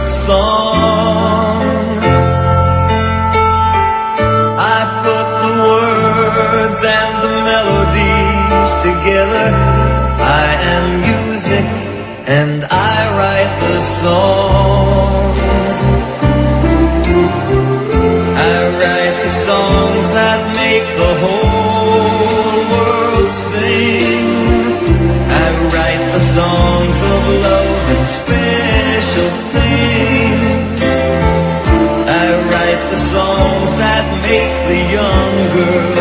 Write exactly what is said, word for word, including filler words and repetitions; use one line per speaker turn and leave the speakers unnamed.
song. I put the words and the melodies together. I am music and I write the songs. I write the songs that make the whole world sing. I write the songs of love and special things. I write the songs that make the young girl